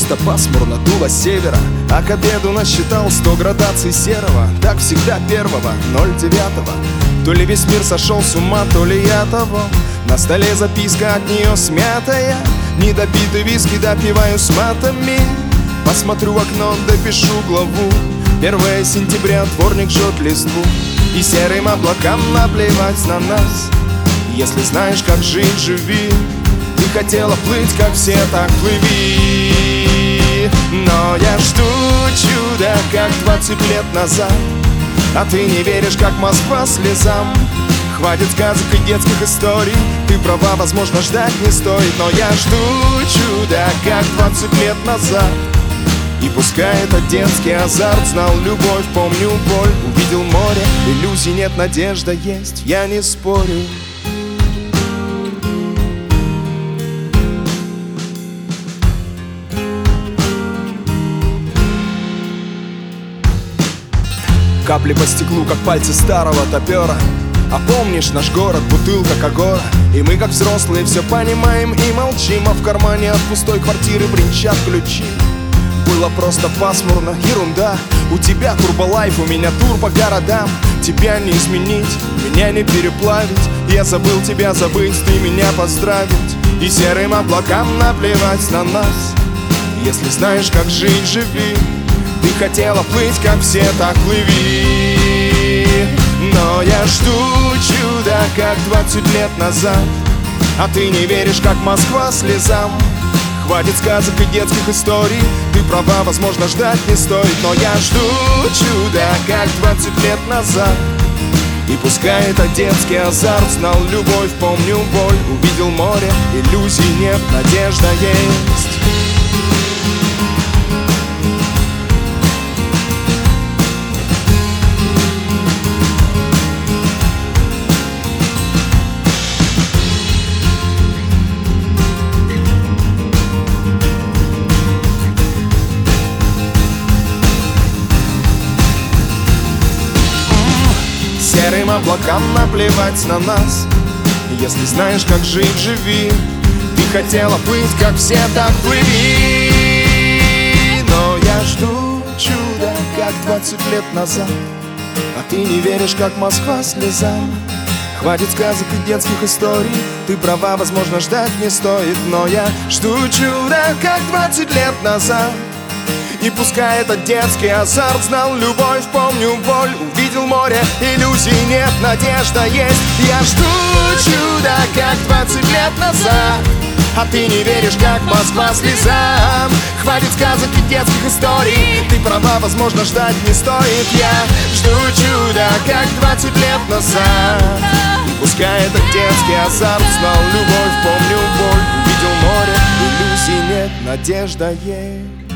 просто пасмурно, дуло с севера, а к обеду насчитал 100 градаций серого. Так всегда 1.09. То ли весь мир сошел с ума, то ли я того. На столе записка от нее смятая. Недопитый виски допиваю с матами. Посмотрю в окно, допишу главу. 1 сентября, вторник жжет листву. И серым облакам наплевать на нас. Если знаешь, как жить, живи. Ты хотела плыть, как все, так плыви. Но я жду чуда, как 20 лет назад. А ты не веришь, как Москва слезам. Хватит сказок и детских историй. Ты права, возможно, ждать не стоит. Но я жду чуда, как 20 лет назад. И пускай этот детский азарт. Знал любовь, помню боль. Увидел море, иллюзий нет, надежда есть. Я не спорю. Капли по стеклу, как пальцы старого топера. А помнишь наш город, бутылка Кагора? И мы, как взрослые, все понимаем и молчим. А в кармане от пустой квартиры бренчат ключи. Было просто пасмурно, ерунда. У тебя турболайф, у меня тур по городам. Тебя не изменить, меня не переплавить. Я забыл тебя забыть, ты меня поздравить. И серым облакам наплевать на нас. Если знаешь, как жить, живи. Ты хотела плыть, как все, так плыви. Но я жду чуда, как 20 лет назад. А ты не веришь, как Москва слезам. Хватит сказок и детских историй. Ты права, возможно, ждать не стоит. Но я жду чуда, как 20 лет назад. И пускай это детский азарт. Знал любовь, помню боль. Увидел море, иллюзий нет, надежда есть. Серым облакам наплевать на нас. Если знаешь, как жить, живи. Ты хотела плыть, как все, так плыви. Но я жду чуда, как 20 лет назад. А ты не веришь, как Москва слезам. Хватит сказок и детских историй. Ты права, возможно, ждать не стоит. Но я жду чуда, как 20 лет назад. И пускай этот детский азарт. Знал любовь, помню боль. Увидел море, иллюзий нет, надежда есть. Я жду чуда, как 20 лет назад. А ты не веришь, как Москва слезам. Хватит сказок и детских историй. Ты права, возможно, ждать не стоит. Я жду чуда, как 20 лет назад. И пускай этот детский азарт. Знал любовь, помню боль. Увидел море, иллюзий нет, надежда есть.